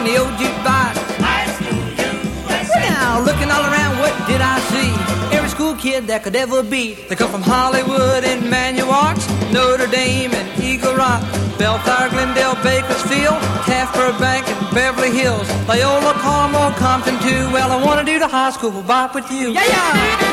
in the old jukebox. High school USA. Now, looking all around, what did I see? Every school kid that could ever be. They come from Hollywood and Manuarts, Notre Dame and Eagle Rock, Bellflower, Glendale, Bakersfield, Taft, Burbank, and Beverly Hills, Loyola, Carmel, Compton too. Well, I want to do the high school bop with you. Yeah, yeah!